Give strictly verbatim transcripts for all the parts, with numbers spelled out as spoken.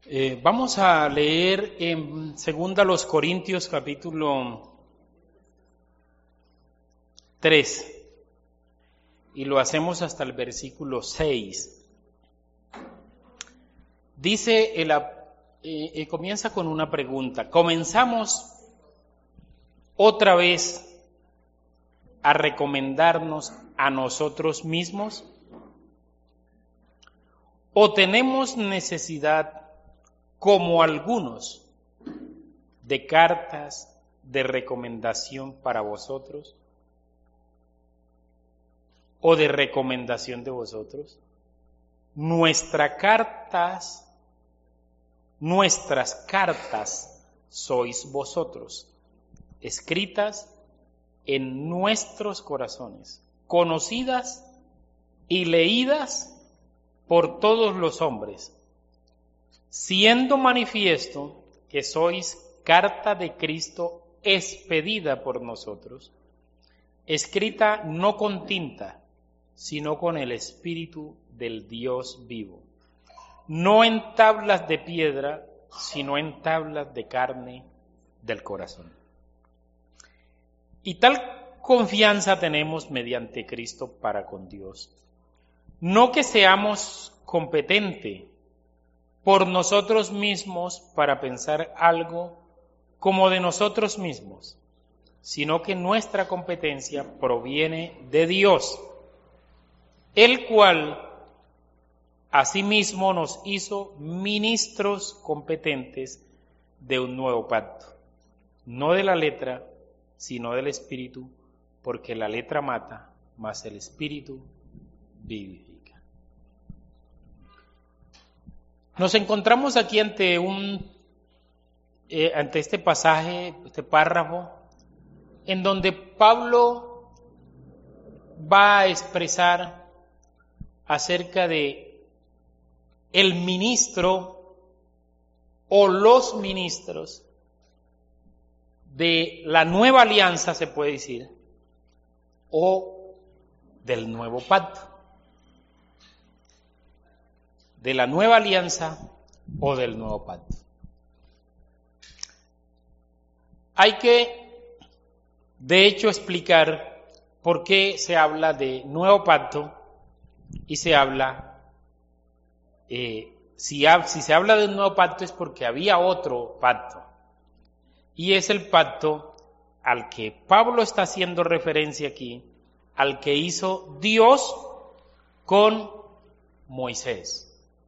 Eh, vamos a leer en Segunda los Corintios capítulo tres y lo hacemos hasta el versículo seis. Dice, el, eh, eh, comienza con una pregunta. ¿Comenzamos otra vez a recomendarnos a nosotros mismos? ¿O tenemos necesidad, como algunos, de cartas de recomendación para vosotros? ¿O de recomendación de vosotros? Nuestras cartas, nuestras cartas sois vosotros, escritas en nuestros corazones, conocidas y leídas por todos los hombres, siendo manifiesto que sois carta de Cristo expedida por nosotros, escrita no con tinta, sino con el Espíritu del Dios vivo, no en tablas de piedra, sino en tablas de carne del corazón. Y tal confianza tenemos mediante Cristo para con Dios. No que seamos competentes por nosotros mismos para pensar algo como de nosotros mismos, sino que nuestra competencia proviene de Dios, el cual asimismo nos hizo ministros competentes de un nuevo pacto, no de la letra, sino del Espíritu, porque la letra mata, mas el Espíritu vivifica. Nos encontramos aquí ante un, eh, ante este pasaje, este párrafo, en donde Pablo va a expresar acerca de el ministro o los ministros de la nueva alianza, se puede decir, o del nuevo pacto. De la nueva alianza o del nuevo pacto. Hay que, de hecho, explicar por qué se habla de nuevo pacto y se habla, eh, si, si se habla de un nuevo pacto es porque había otro pacto. Y es el pacto al que Pablo está haciendo referencia aquí, al que hizo Dios con Moisés.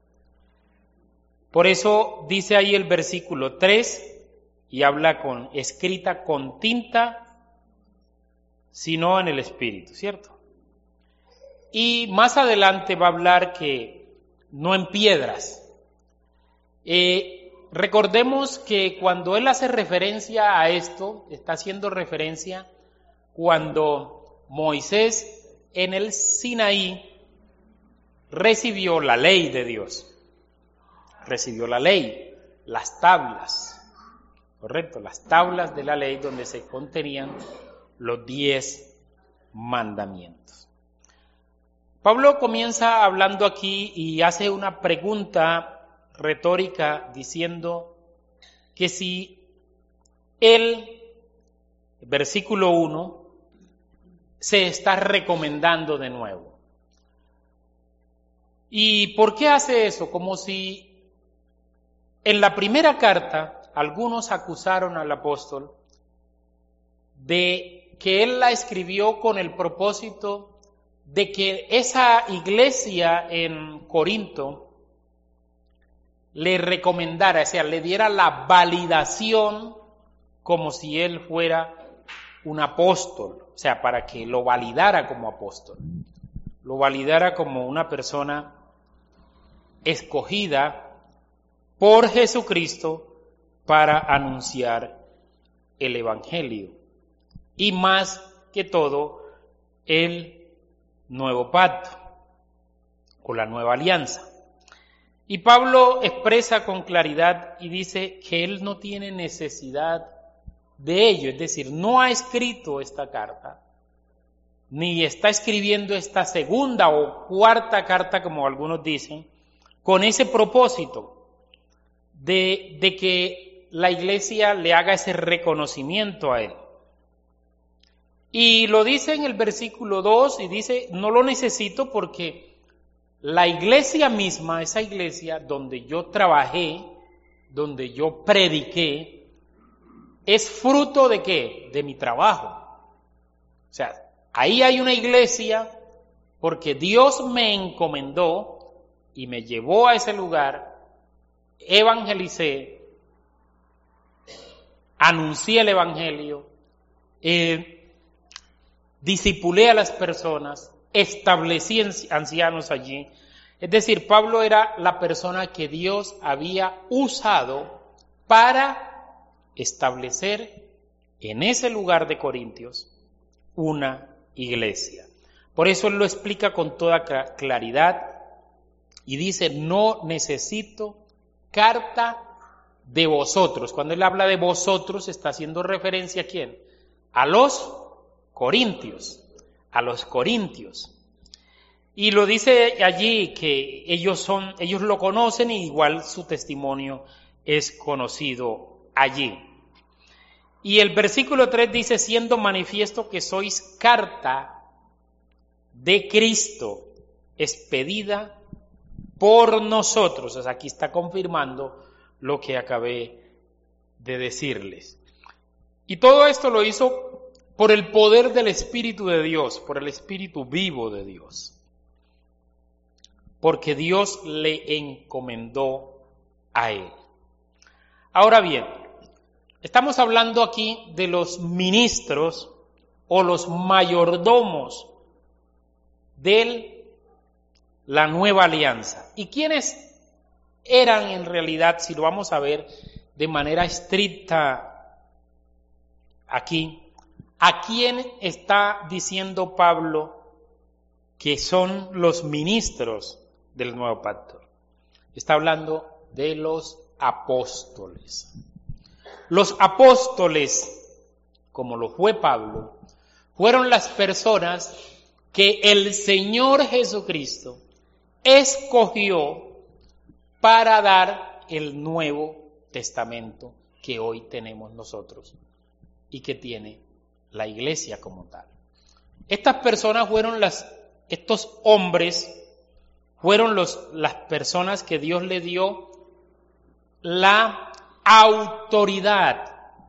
Por eso dice ahí el versículo tres, y habla con escrita con tinta, sino en el Espíritu, ¿cierto? Y más adelante va a hablar que no en piedras. Eh, recordemos que cuando él hace referencia a esto, está haciendo referencia cuando Moisés en el Sinaí recibió la ley de Dios. Recibió la ley, las tablas, correcto, las tablas de la ley donde se contenían los diez mandamientos. Pablo comienza hablando aquí y hace una pregunta retórica diciendo que si él, versículo uno, se está recomendando de nuevo. ¿Y por qué hace eso? Como si en la primera carta algunos acusaron al apóstol de que él la escribió con el propósito de que esa iglesia en Corinto le recomendara, o sea, le diera la validación como si él fuera un apóstol, o sea, para que lo validara como apóstol, lo validara como una persona escogida por Jesucristo para anunciar el Evangelio y más que todo el nuevo pacto o la nueva alianza. Y Pablo expresa con claridad y dice que él no tiene necesidad de ello, es decir, no ha escrito esta carta, ni está escribiendo esta segunda o cuarta carta, como algunos dicen, con ese propósito de, de que la iglesia le haga ese reconocimiento a él. Y lo dice en el versículo dos y dice, no lo necesito porque la iglesia misma, esa iglesia donde yo trabajé, donde yo prediqué, es fruto de ¿qué? De mi trabajo. O sea, ahí hay una iglesia porque Dios me encomendó y me llevó a ese lugar, evangelicé, anuncié el evangelio, eh, discipulé a las personas, establecí ancianos allí. Es decir, Pablo era la persona que Dios había usado para establecer en ese lugar de Corintios una iglesia. Por eso él lo explica con toda claridad y dice, no necesito carta de vosotros. Cuando él habla de vosotros, está haciendo referencia ¿a quién? A los Corintios, a los Corintios. Y lo dice allí que ellos son, ellos lo conocen y igual su testimonio es conocido allí. Y el versículo tres dice, siendo manifiesto que sois carta de Cristo, expedida por nosotros. O sea, aquí está confirmando lo que acabé de decirles. Y todo esto lo hizo por el poder del Espíritu de Dios, por el Espíritu vivo de Dios. Porque Dios le encomendó a él. Ahora bien, estamos hablando aquí de los ministros o los mayordomos de la nueva alianza. ¿Y quiénes eran en realidad, si lo vamos a ver de manera estricta aquí? ¿A quién está diciendo Pablo que son los ministros del nuevo pacto? Está hablando de los apóstoles. Los apóstoles, como lo fue Pablo, fueron las personas que el Señor Jesucristo escogió para dar el Nuevo Testamento que hoy tenemos nosotros y que tiene la iglesia como tal. Estas personas fueron las, estos hombres fueron los, las personas que Dios le dio la autoridad,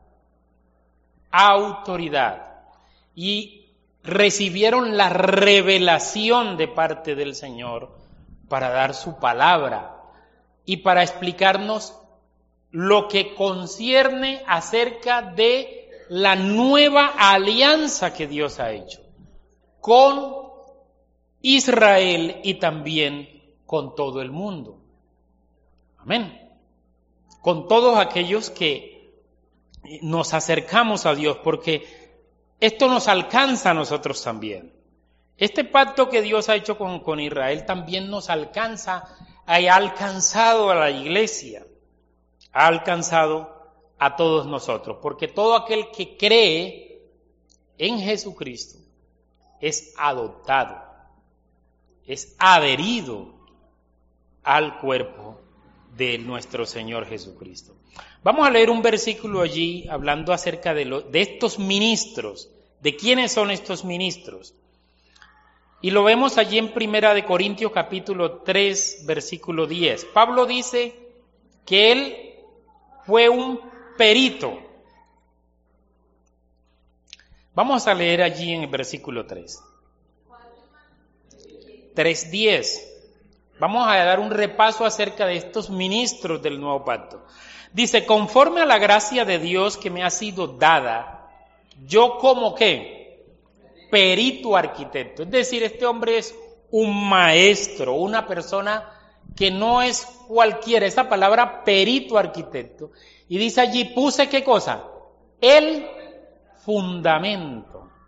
autoridad, y recibieron la revelación de parte del Señor para dar su palabra y para explicarnos lo que concierne acerca de la nueva alianza que Dios ha hecho con Israel y también con todo el mundo. Amén. Con todos aquellos que nos acercamos a Dios, porque esto nos alcanza a nosotros también. Este pacto que Dios ha hecho con, con Israel también nos alcanza, ha alcanzado a la iglesia, ha alcanzado a todos nosotros, porque todo aquel que cree en Jesucristo es adoptado, es adherido al cuerpo de nuestro Señor Jesucristo. Vamos a leer un versículo allí hablando acerca de, lo, de estos ministros, de quiénes son estos ministros. Y lo vemos allí en Primera de Corintios capítulo tres, versículo diez. Pablo dice que él fue un perito. Vamos a leer allí en el versículo tres. tres diez. Vamos a dar un repaso acerca de estos ministros del nuevo pacto. Dice, conforme a la gracia de Dios que me ha sido dada, yo como ¿qué? Perito arquitecto. Es decir, este hombre es un maestro, una persona que no es cualquiera. Esa palabra perito arquitecto. Y dice allí, puse ¿qué cosa? El fundamento.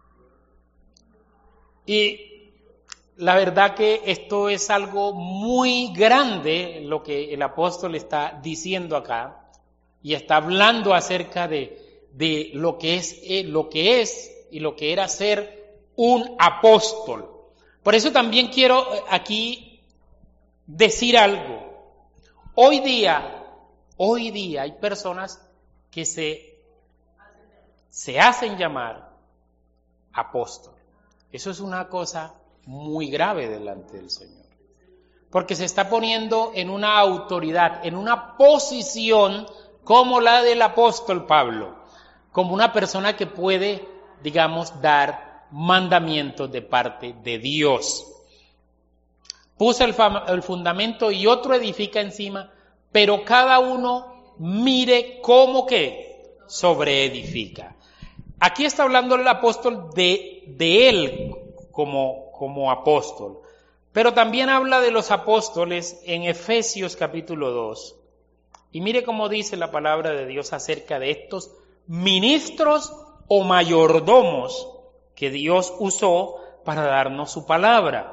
Y la verdad que esto es algo muy grande, lo que el apóstol está diciendo acá, y está hablando acerca de, de lo que es, eh, lo que es y lo que era ser un apóstol. Por eso también quiero aquí decir algo. Hoy día Hoy día hay personas que se, se hacen llamar apóstol. Eso es una cosa muy grave delante del Señor. Porque se está poniendo en una autoridad, en una posición como la del apóstol Pablo, como una persona que puede, digamos, dar mandamientos de parte de Dios. Puse el, el fundamento y otro edifica encima, pero cada uno mire cómo que sobreedifica. Aquí está hablando el apóstol de, de él como, como apóstol, pero también habla de los apóstoles en Efesios capítulo dos. Y mire cómo dice la palabra de Dios acerca de estos ministros o mayordomos que Dios usó para darnos su palabra.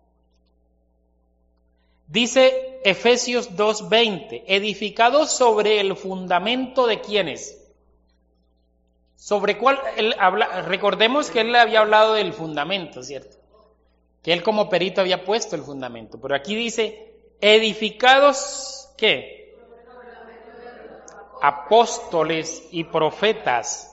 Dice Efesios dos veinte, edificados sobre el fundamento de ¿quiénes? Sobre cuál, él habla, recordemos que él había hablado del fundamento, ¿cierto? Que él como perito había puesto el fundamento, pero aquí dice, edificados, ¿qué? Apóstoles y profetas,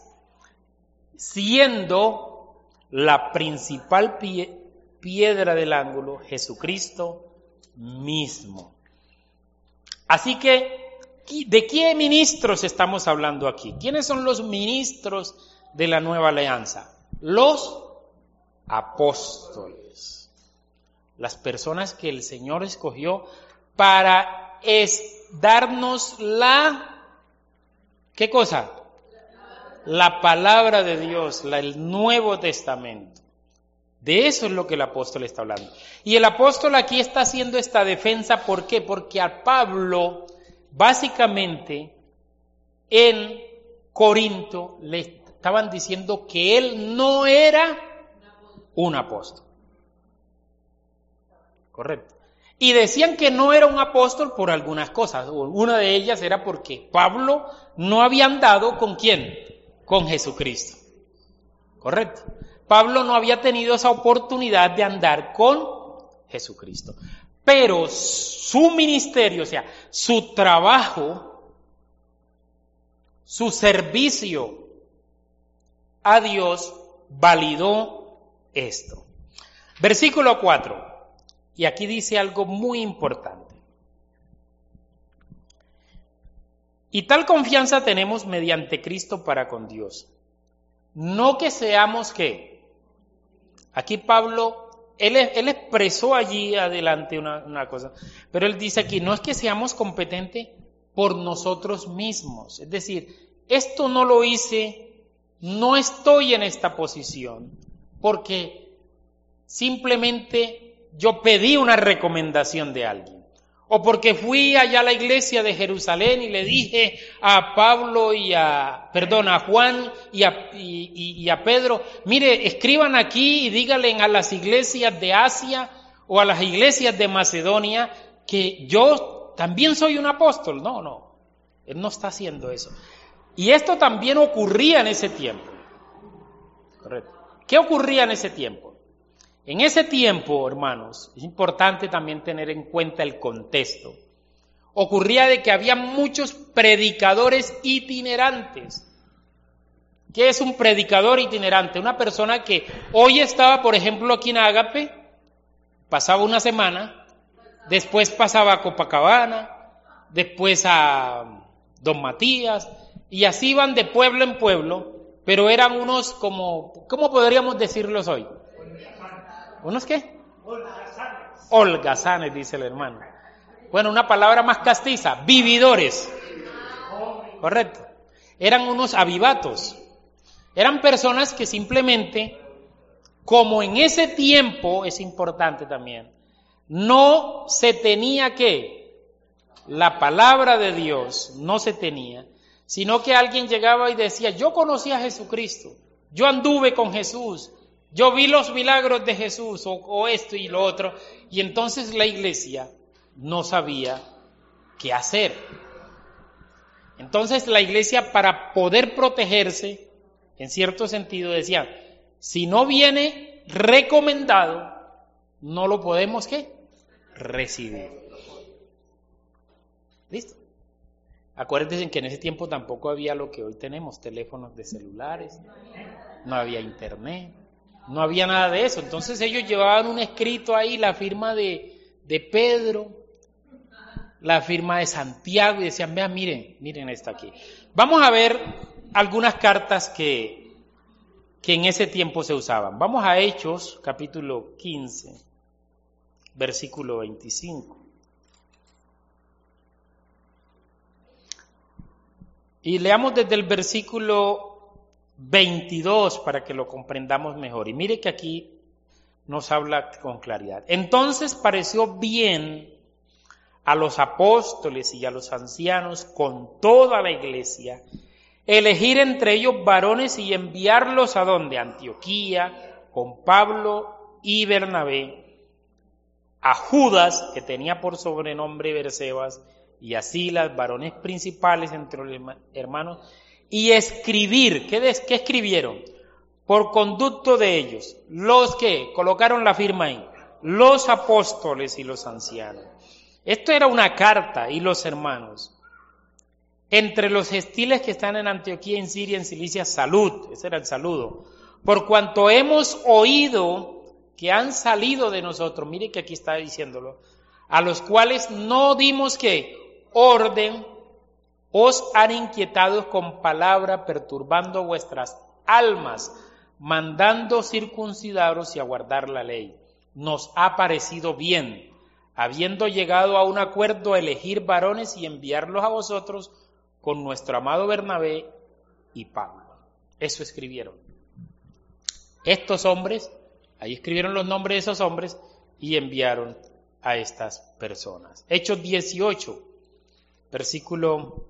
siendo la principal pie, piedra del ángulo Jesucristo mismo. Así que, ¿de qué ministros estamos hablando aquí? ¿Quiénes son los ministros de la nueva alianza? Los apóstoles. Las personas que el Señor escogió para es darnos la, ¿qué cosa? La palabra de Dios, la, el Nuevo Testamento. De eso es lo que el apóstol está hablando. Y el apóstol aquí está haciendo esta defensa, ¿por qué? Porque a Pablo, básicamente, en Corinto le estaban diciendo que él no era un apóstol. Correcto. Y decían que no era un apóstol por algunas cosas. Una de ellas era porque Pablo no había andado ¿con quién? Con Jesucristo. Correcto. Pablo no había tenido esa oportunidad de andar con Jesucristo. Pero su ministerio, o sea, su trabajo, su servicio a Dios validó esto. Versículo cuatro. Y aquí dice algo muy importante. Y tal confianza tenemos mediante Cristo para con Dios. No que seamos ¿qué? Aquí Pablo, él, él expresó allí adelante una, una cosa, pero él dice aquí, no es que seamos competentes por nosotros mismos. Es decir, esto no lo hice, no estoy en esta posición, porque simplemente yo pedí una recomendación de alguien. O porque fui allá a la iglesia de Jerusalén y le dije a Pablo y a, perdón, a Juan y a, y, y, y a Pedro, mire, escriban aquí y díganle a las iglesias de Asia o a las iglesias de Macedonia que yo también soy un apóstol. No, no, él no está haciendo eso. Y esto también ocurría en ese tiempo. Correcto. ¿Qué ocurría en ese tiempo? En ese tiempo, hermanos, es importante también tener en cuenta el contexto. Ocurría de que había muchos predicadores itinerantes. ¿Qué es un predicador itinerante? Una persona que hoy estaba, por ejemplo, aquí en Ágape, pasaba una semana, después pasaba a Copacabana, después a Don Matías, y así iban de pueblo en pueblo, pero eran unos como, ¿cómo podríamos decirlos hoy? ¿Unos qué? Holgazanes. Holgazanes, dice el hermano. Bueno, una palabra más castiza, vividores. Correcto. Eran unos avivatos. Eran personas que simplemente, como en ese tiempo, es importante también, no se tenía que, la palabra de Dios no se tenía, sino que alguien llegaba y decía, yo conocí a Jesucristo, yo anduve con Jesús, yo vi los milagros de Jesús, o, o esto y lo otro, y entonces la iglesia no sabía qué hacer. Entonces la iglesia, para poder protegerse, en cierto sentido decía, si no viene recomendado, no lo podemos ¿qué? Recibir. ¿Listo? Acuérdense que en ese tiempo tampoco había lo que hoy tenemos, teléfonos de celulares, no había internet, no había nada de eso. Entonces ellos llevaban un escrito ahí, la firma de, de Pedro, la firma de Santiago, y decían, vean, miren, miren esta aquí. Vamos a ver algunas cartas que, que en ese tiempo se usaban. Vamos a Hechos, capítulo quince, versículo veinticinco. Y leamos desde el versículo veintidós para que lo comprendamos mejor. Y mire que aquí nos habla con claridad. Entonces pareció bien a los apóstoles y a los ancianos con toda la iglesia elegir entre ellos varones y enviarlos a donde, a Antioquía, con Pablo y Bernabé, a Judas, que tenía por sobrenombre Bersebas, y a Silas, varones principales entre los hermanos, y escribir. ¿Qué, des, qué escribieron? Por conducto de ellos, los que colocaron la firma ahí, los apóstoles y los ancianos. Esto era una carta, y los hermanos. Entre los gentiles que están en Antioquía, en Siria, en Cilicia, salud. Ese era el saludo. Por cuanto hemos oído que han salido de nosotros, mire que aquí está diciéndolo, a los cuales no dimos que orden, os han inquietado con palabra, perturbando vuestras almas, mandando circuncidaros y aguardar la ley. Nos ha parecido bien, habiendo llegado a un acuerdo, elegir varones y enviarlos a vosotros con nuestro amado Bernabé y Pablo. Eso escribieron. Estos hombres, ahí escribieron los nombres de esos hombres y enviaron a estas personas. Hechos dieciocho, versículo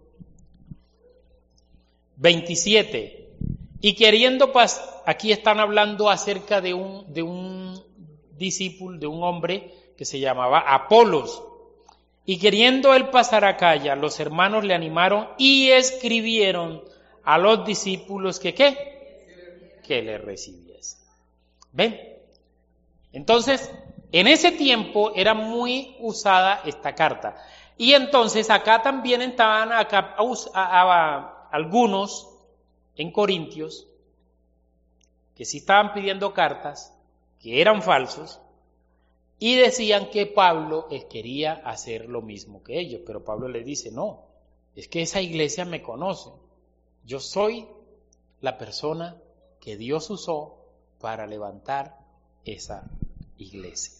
veintisiete. Y queriendo pasar, aquí están hablando acerca de un, de un discípulo, de un hombre que se llamaba Apolos. Y queriendo él pasar a Acaya, los hermanos le animaron y escribieron a los discípulos que ¿qué? Que le recibiesen. ¿Ven? Entonces, en ese tiempo era muy usada esta carta. Y entonces acá también estaban acá, a, a, a, algunos en Corintios que sí estaban pidiendo cartas, que eran falsos, y decían que Pablo quería hacer lo mismo que ellos. Pero Pablo les dice, no, es que esa iglesia me conoce. Yo soy la persona que Dios usó para levantar esa iglesia.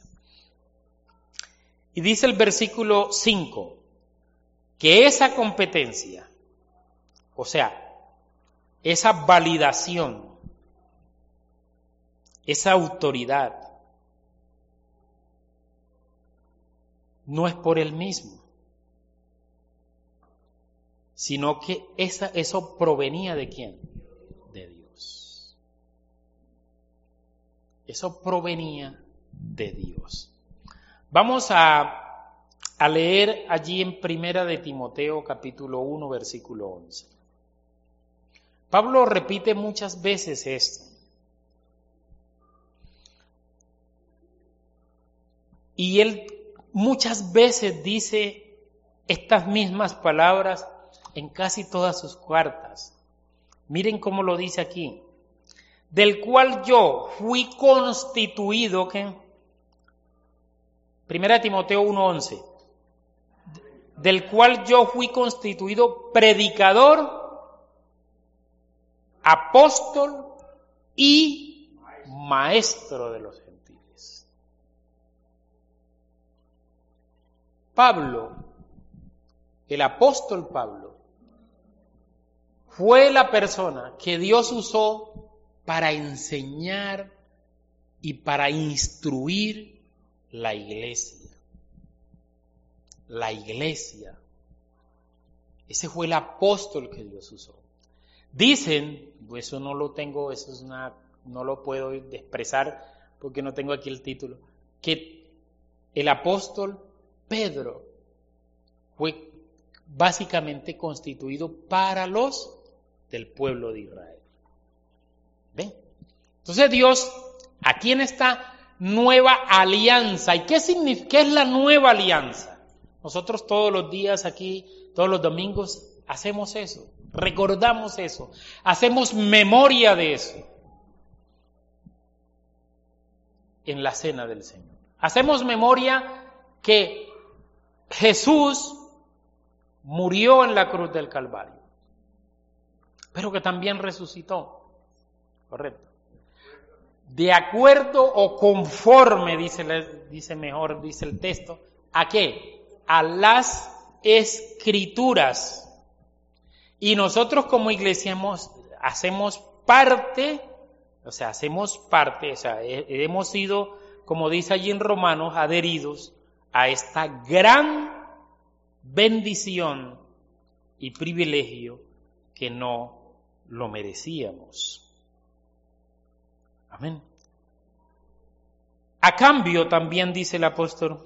Y dice el versículo cinco, que esa competencia, o sea, esa validación, esa autoridad, no es por él mismo, sino que esa, eso provenía ¿de quién? De Dios. Eso provenía de Dios. Vamos a, a leer allí en Primera de Timoteo, capítulo uno, versículo once. Pablo repite muchas veces esto. Y él muchas veces dice estas mismas palabras en casi todas sus cartas. Miren cómo lo dice aquí. Del cual yo fui constituido, ¿qué? Primera de Timoteo uno once. Del cual yo fui constituido predicador, apóstol y maestro de los gentiles. Pablo, el apóstol Pablo, fue la persona que Dios usó para enseñar y para instruir la iglesia. La iglesia. Ese fue el apóstol que Dios usó. Dicen, pues eso no lo tengo, eso es una, no lo puedo expresar porque no tengo aquí el título, que el apóstol Pedro fue básicamente constituido para los del pueblo de Israel. ¿Ven? Entonces Dios, aquí en esta nueva alianza, ¿y qué significa? ¿Qué es la nueva alianza? Nosotros todos los días aquí, todos los domingos, hacemos eso, recordamos eso, hacemos memoria de eso en la cena del Señor. Hacemos memoria que Jesús murió en la cruz del Calvario, pero que también resucitó, correcto. De acuerdo o conforme, dice, dice mejor, dice el texto, ¿a qué? A las Escrituras. Y nosotros como iglesia hemos, hacemos parte, o sea, hacemos parte, o sea, hemos sido, como dice allí en Romanos, adheridos a esta gran bendición y privilegio que no lo merecíamos. Amén. A cambio, también dice el apóstol,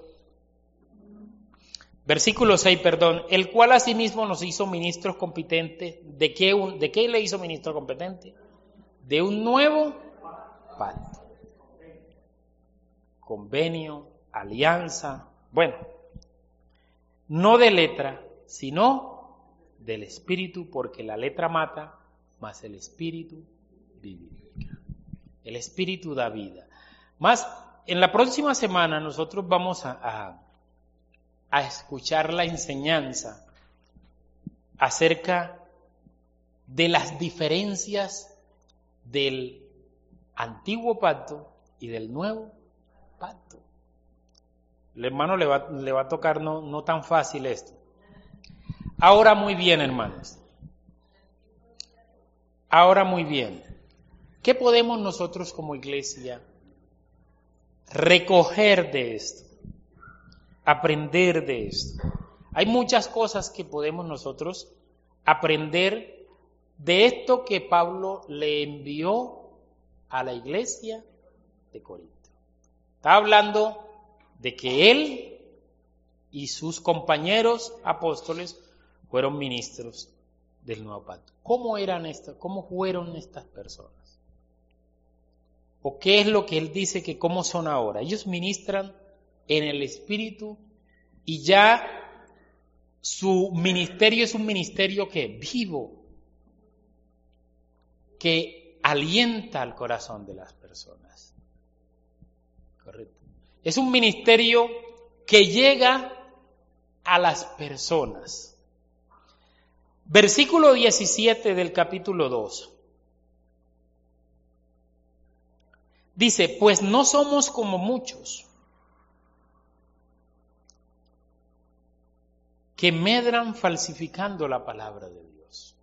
versículo seis, perdón, el cual asimismo nos hizo ministros competentes. ¿De qué, un, ¿De qué le hizo ministro competente? De un nuevo pacto. Convenio, alianza, bueno, no de letra, sino del Espíritu, porque la letra mata, mas el Espíritu vivifica. El Espíritu da vida. Más, en la próxima semana nosotros vamos a, a, a escuchar la enseñanza acerca de las diferencias del antiguo pacto y del nuevo pacto. El hermano le va, le va a tocar no, no tan fácil esto. Ahora muy bien, hermanos. Ahora muy bien. ¿Qué podemos nosotros como iglesia recoger de esto? Aprender de esto. Hay muchas cosas que podemos nosotros aprender de esto que Pablo le envió a la iglesia de Corinto. Está hablando de que él y sus compañeros apóstoles fueron ministros del nuevo pacto. ¿Cómo eran estas? ¿Cómo fueron estas personas? ¿O qué es lo que él dice que cómo son ahora? Ellos ministran en el Espíritu y ya su ministerio es un ministerio que vivo, que alienta al corazón de las personas. Correcto. Es un ministerio que llega a las personas. Versículo diecisiete del capítulo dos. Dice, pues no somos como muchos que medran falsificando la palabra de Dios.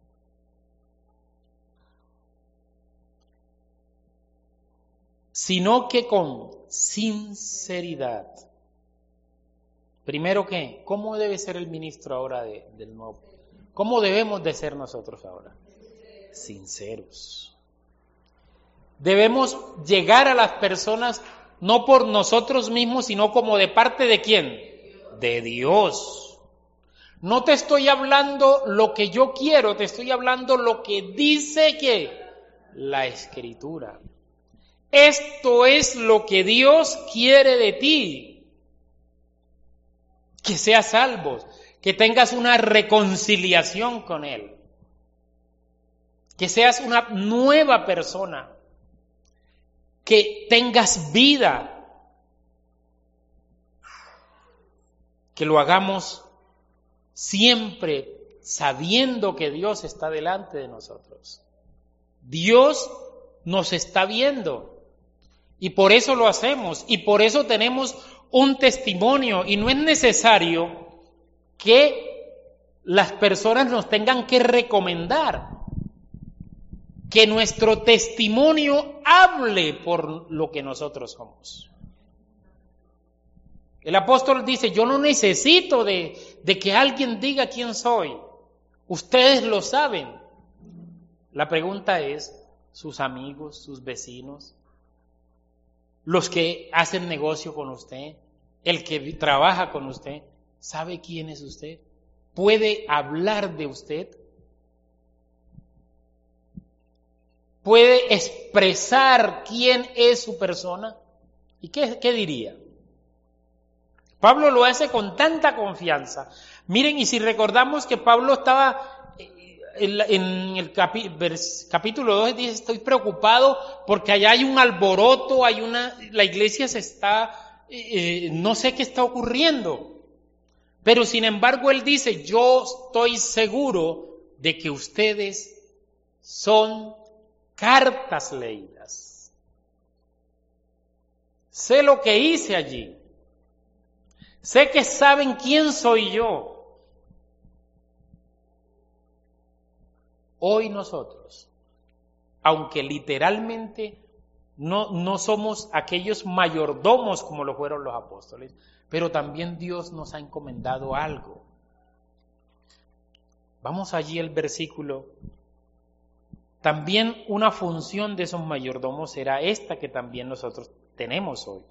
Sino que con sinceridad. Primero, ¿qué? ¿Cómo debe ser el ministro ahora de, del nuevo? ¿Cómo debemos de ser nosotros ahora? Sinceros. Debemos llegar a las personas no por nosotros mismos, sino como de parte de quién? De Dios. No te estoy hablando lo que yo quiero, te estoy hablando lo que dice que la Escritura. Esto es lo que Dios quiere de ti. Que seas salvo, que tengas una reconciliación con Él. Que seas una nueva persona. Que tengas vida, que lo hagamos siempre sabiendo que Dios está delante de nosotros. Dios nos está viendo y por eso lo hacemos y por eso tenemos un testimonio y no es necesario que las personas nos tengan que recomendar. Que nuestro testimonio hable por lo que nosotros somos. El apóstol dice, yo no necesito de, de que alguien diga quién soy. Ustedes lo saben. La pregunta es, sus amigos, sus vecinos, los que hacen negocio con usted, el que trabaja con usted, ¿sabe quién es usted? ¿Puede hablar de usted? ¿Puede expresar quién es su persona? ¿Y qué, qué diría? Pablo lo hace con tanta confianza. Miren, y si recordamos que Pablo estaba en, en el capi, vers, capítulo dos dice, estoy preocupado porque allá hay un alboroto, hay una, la iglesia se está, eh, no sé qué está ocurriendo. Pero sin embargo él dice, yo estoy seguro de que ustedes son cartas leídas. Sé lo que hice allí. Sé que saben quién soy yo. Hoy nosotros, aunque literalmente no, no somos aquellos mayordomos como lo fueron los apóstoles, pero también Dios nos ha encomendado algo. Vamos allí al versículo. También una función de esos mayordomos será esta que también nosotros tenemos hoy.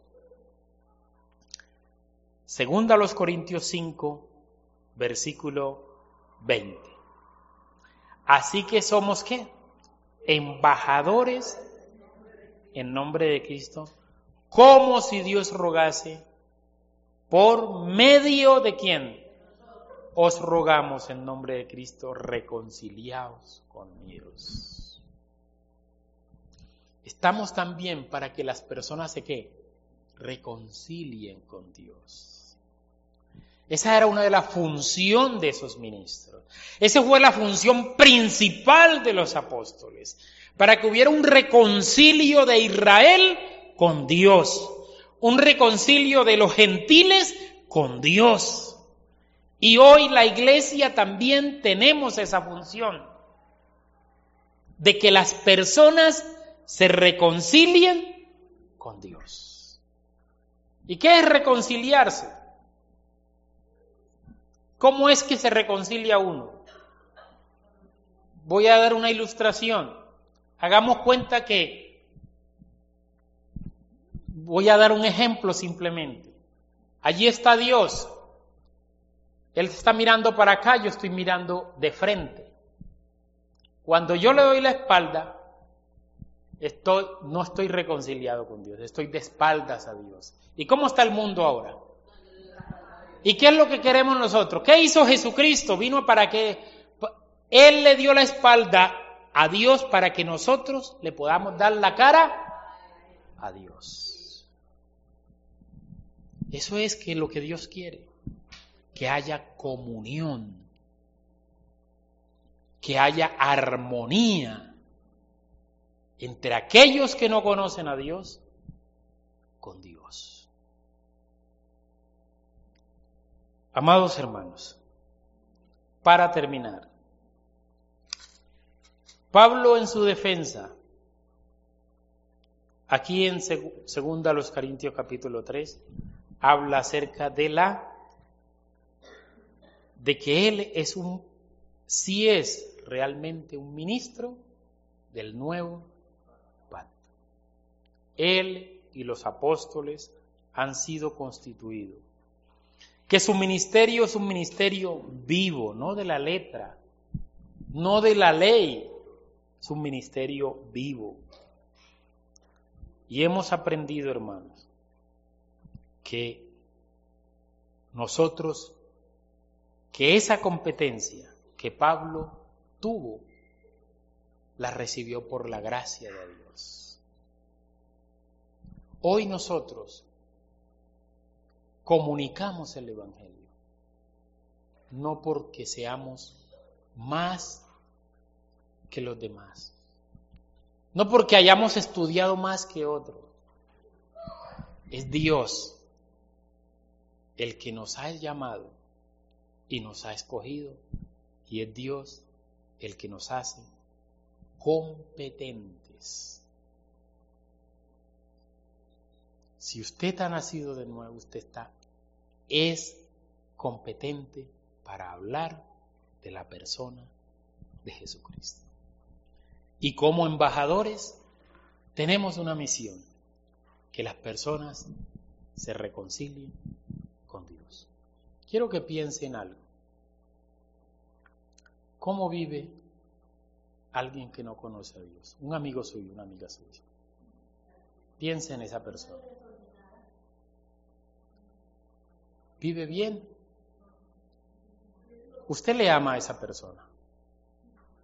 Segunda a los Corintios cinco, versículo veinte. Así que somos, ¿qué? Embajadores en nombre de Cristo, como si Dios rogase, por medio de quién. Os rogamos en nombre de Cristo, reconciliaos con Dios. Estamos también para que las personas se ¿qué? Reconcilien con Dios. Esa era una de las funciones de esos ministros. Esa fue la función principal de los apóstoles, para que hubiera un reconcilio de Israel con Dios, un reconcilio de los gentiles con Dios. Y hoy la iglesia también tenemos esa función, de que las personas se reconcilien con Dios. ¿Y qué es reconciliarse? ¿Cómo es que se reconcilia uno? Voy a dar una ilustración. Hagamos cuenta que, voy a dar un ejemplo simplemente. Allí está Dios. Él está mirando para acá, yo estoy mirando de frente. Cuando yo le doy la espalda, estoy, no estoy reconciliado con Dios, estoy de espaldas a Dios. ¿Y cómo está el mundo ahora? ¿Y qué es lo que queremos nosotros? ¿Qué hizo Jesucristo? Vino para que Él le dio la espalda a Dios para que nosotros le podamos dar la cara a Dios. Eso es que lo que Dios quiere, que haya comunión, que haya armonía entre aquellos que no conocen a Dios con Dios. Amados hermanos, para terminar, Pablo en su defensa, aquí en segunda a los Corintios capítulo tres, habla acerca de la, de que él es un, sí es realmente un ministro del nuevo pacto. Él y los apóstoles han sido constituidos. Que su ministerio es un ministerio vivo, no de la letra, no de la ley, es un ministerio vivo. Y hemos aprendido, hermanos, que nosotros, que esa competencia que Pablo tuvo, la recibió por la gracia de Dios. Hoy nosotros comunicamos el Evangelio, no porque seamos más que los demás, no porque hayamos estudiado más que otros. Es Dios el que nos ha llamado y nos ha escogido, y es Dios el que nos hace competentes. Si usted ha nacido de nuevo, usted está, es competente para hablar de la persona de Jesucristo. Y como embajadores tenemos una misión, que las personas se reconcilien con Dios. Quiero que piensen algo. ¿Cómo vive alguien que no conoce a Dios? Un amigo suyo, una amiga suya. Piense en esa persona. ¿Vive bien? Usted le ama a esa persona.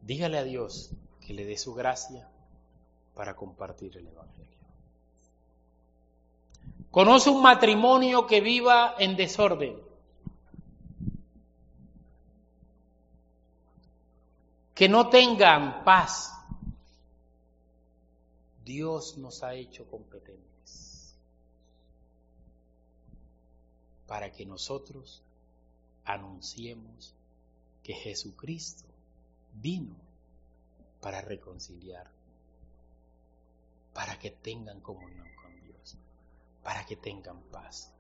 dígale a Dios que le dé su gracia para compartir el Evangelio. Conoce un matrimonio que viva en desorden, que no tengan paz. Dios nos ha hecho competentes para que nosotros anunciemos que Jesucristo vino para reconciliar, para que tengan comunión con Dios, para que tengan paz.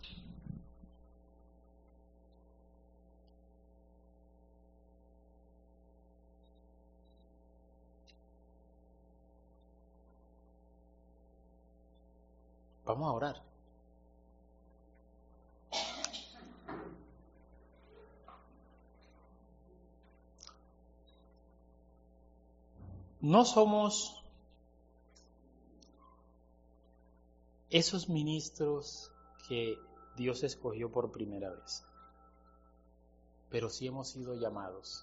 Vamos a orar. No somos esos ministros que Dios escogió por primera vez, pero sí hemos sido llamados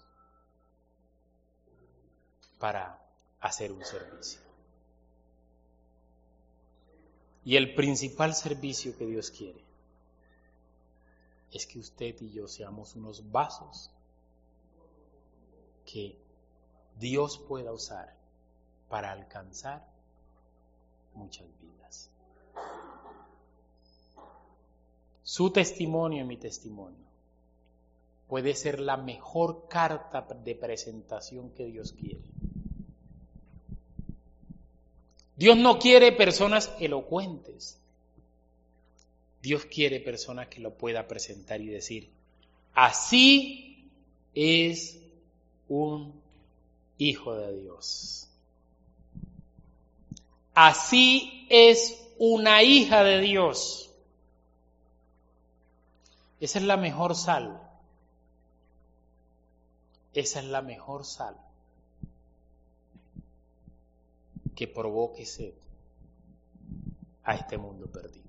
para hacer un servicio. Y el principal servicio que Dios quiere es que usted y yo seamos unos vasos que Dios pueda usar para alcanzar muchas vidas. Su testimonio y mi testimonio puede ser la mejor carta de presentación que Dios quiere. Dios no quiere personas elocuentes. Dios quiere personas que lo pueda presentar y decir, así es un hijo de Dios. Así es una hija de Dios. Esa es la mejor sal. Esa es la mejor sal que provoque sed a este mundo perdido.